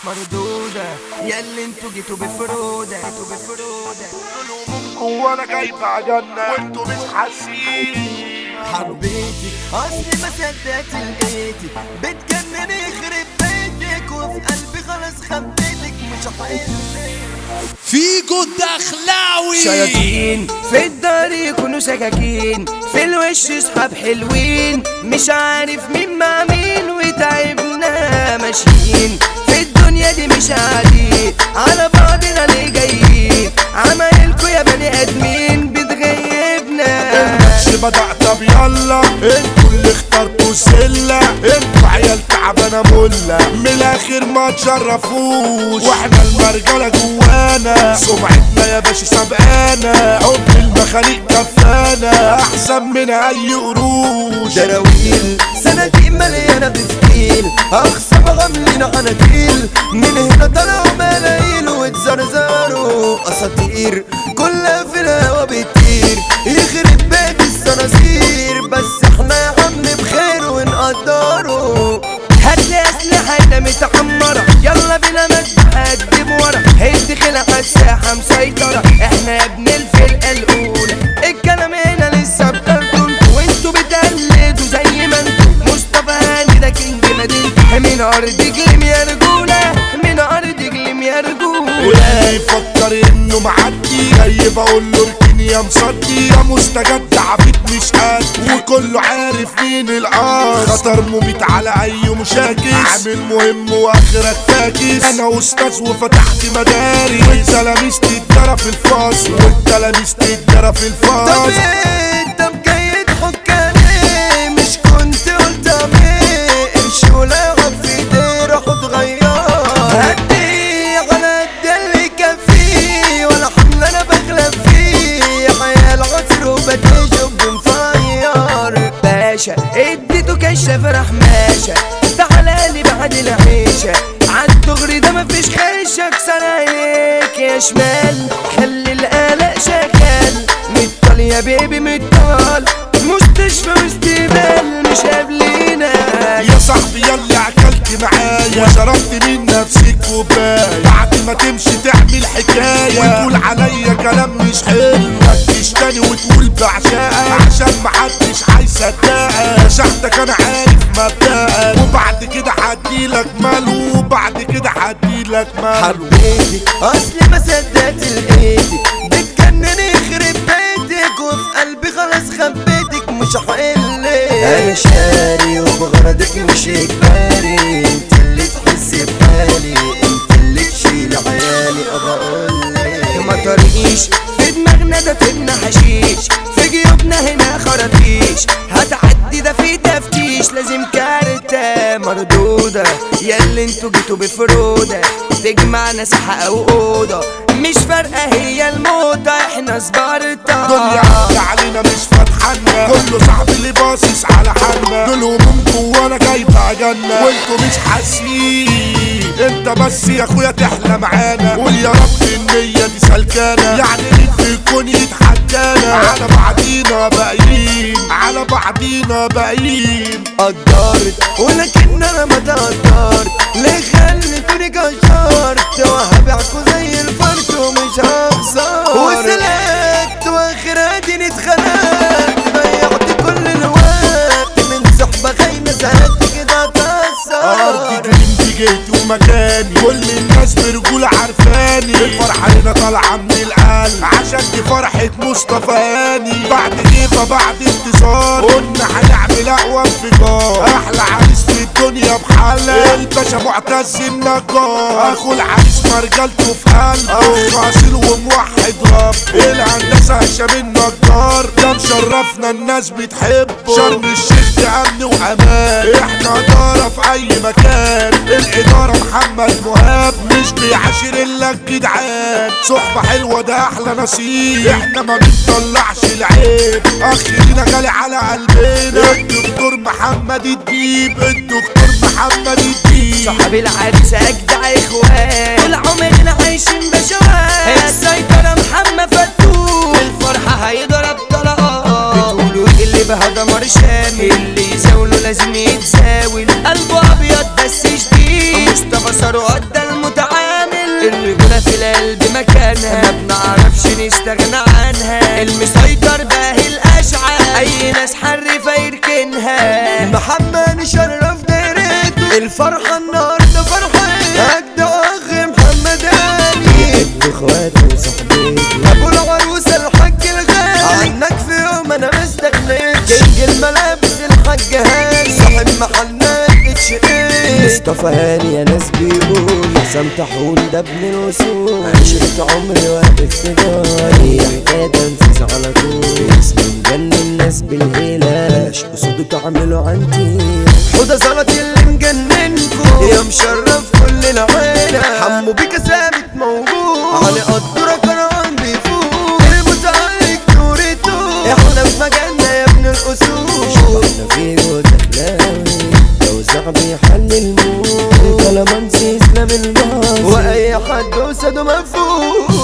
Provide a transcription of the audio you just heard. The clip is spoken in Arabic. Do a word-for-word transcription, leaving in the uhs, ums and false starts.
مردودة ياللي انتوا جيتوا بفرودة جيتوا بفرودة قلوبكم وانا جاي بعجلنا وانتوا مش حاسين. حبيتي اصلي ما صدقت لقيتي بتجنني يخرب بيتك وفي قلبي خلاص خبيتك مش هحلك. فيجو الدخلاوي شياطين في الدار يكونوا سكاكين في الوش صحاب حلوين مش عارف مين مع مين وتعبنا ماشيين في الدنيا دي مش قاعدين على بعضنا ليه جايين عمايلكوا يا بني ادمين بتغيبنا. الماتش بدأ طب يلا انتوا اللي اخترتوا السلة انتوا عيال تعبانة ملة من الاخر ما تشرفوش واحنا المرجلة جوانا سمعتنا يا باشا سبقانا حب المخاليق كفانا احسن من اي قروش. دراويل سنتين مليانة بفتيل اخصم غملين عناتيل من هنا طلعوا ملايين واتزرزروا اساطير كلها في الهوا بتطير يخرب بيت الصناصير بس احنا يا عم بخير ونقدره. هاتلي اسلحة متعمرة يلا بينا مدح قدم ورا هيدي خلع الساحة مسيطرة احنا يا ابن الفرقة الاولى الكلام هنا لسه بتاخدوا وانتوا بتقلدوا زي ما انتوا. مصطفى هاني ده كينج مدينتي من ارض جليم يا رجولة من ارض جليم يا رجولة. ولا يفكر انه معدي جاي بقول له اركن يا مصدي يا مستجد عبيد مش قد وكله عارف مين القاص خطر مميت على اي مشاكس عامل مهم واخرك فاكس انا استاذ وفتحت مدارس والتلاميذ تتدرى في الفصل والتلاميذ تتدرى في الفصل. طب انت مجيد حكاني مش كنت قلت امي امشي ولا يقف في ايدي روح اتغير هدي على قد اللي كان فيه ولا حمل انا بغلب فيه عيال عصر وبتشوف بنفير باشا اديته كشف رحماشة تعالالي بعد العيشة عالدغري ده مفيش خيشة اكسر عليك يا شمال خلي القلق شغال متطال يا بيبي متطال مستشفى واستقبال مش قابلينا. يا صاحبي يلا اكلت معايا وشربت من نفسك كوبايه بعد ما تمشي تعمل حكايه وتقول عليا كلام مش حلو تشتني وتقول بعشقك عشان محدش هيصدقك نجحتك انا عارف مبدأك وبعد كده هديلك ماله وبعد كده هديلك ماله. حبيتي اصلي ما صدقت لقيتي بتجنني يخرب بيتك وفي قلبي خلاص خبيتك مش هحلك. انا شاري وبغرضك مش اجباري انت اللي تحسي بحالي انت اللي تشيل عيالي اقولك ما طريقيش في دماغنا ده تبنى حشيش في جيوبنا هنا خراطيش هتعدي ده في تفتيش لازم كارتة مردودة ياللي انتوا جيتوا بفرودة تجمعنا ساحة او اوضة مش فارقة هي الموتة احنا سبارتا دنيا عدى علينا مش فاتحنا كله صاحبي اللي باصص على حالنا دول همومكم وانا جاي بعجلنا وانتوا مش حاسين. انت بس يا اخويا تحلى معانا قول يا رب النية دي سلكانة يعني مين في الكون يتحدانا على بعضينا باقيين على بعضينا باقيين. قدرت ولكن انا ما تقدرت ليه خليتوني كشرت وهبيعكوا زي الفرد ومش هخسر وسلكت واخراتي اتخلقت ضيعت كل الوقت من صحبة خاينة زهقت كده اتأثر. ارضي انت جيت ومكاني كل الناس برجولة عارفاني الفرحة هنا طالعة من القلب عشان دي فرحة مصطفى هاني بعد جيبة بعد انتصار قلنا هنعمل اقوى انفجار احلى عريس في الدنيا بحالة الباشا معتز النجار اخو العريس مرجلته في قلبه اخ اصيل وموحد رب الهندسة هشام النجار ده مشرفنا الناس بتحبه شرم الشيخ دي امن وامان احنا ادارة في اي مكان الادارة محمد مهاب مش بيعاشر الا الجدعان صحبة حلوة ده احلى نصيب احنا ما بنطلعش العيب اخ لينا غالي على قلبنا الدكتور محمد الديب الدكتور محمد الديب صاحب العريس اجدع اخوان طول عمرنا عايشين بشوات السيطرة محمد فتوح الفرحة هيضرب طلقات بتقولوا اللي بهذا مرشان اللي يزاوله لازم يتزاول قلبه ابيض بس شديد مصطفى ثروت ده يستغنى عنها. المسيطر باهي الاشعة اي ناس حرفة يركنها. محمد شرف دايرته الفرحة النهاردة فرحة اجدع اخ محمد علي ابن اخواتي وصحبتي ابو العروسة الحاج الغالي. عنك في يوم انا ما استغنيتش. كينج الملابس الحاج هاني صاحب محلنا اتش ايه. مصطفى هاني يا ناس بيقول سامتحون ده ابن الوصول. عشرة عمري واقف في داري حكاية تنفذ على طول. اسم مجنن الناس بالهيلة بلاش قصوده تعملوا عنتي. حوده زلط اللي مجننكو يا مشرف كل العيلة. حمو بيكا ثابت موجود علي قدرة كرام بيفوق. المتعلق نورته احنا في مجالنا يا ابن الاصول. شبابنا فيه ودخلاوي توزع بيحل الموت. كلامانسي اسلام الباصي واي حد قصده مفهوم.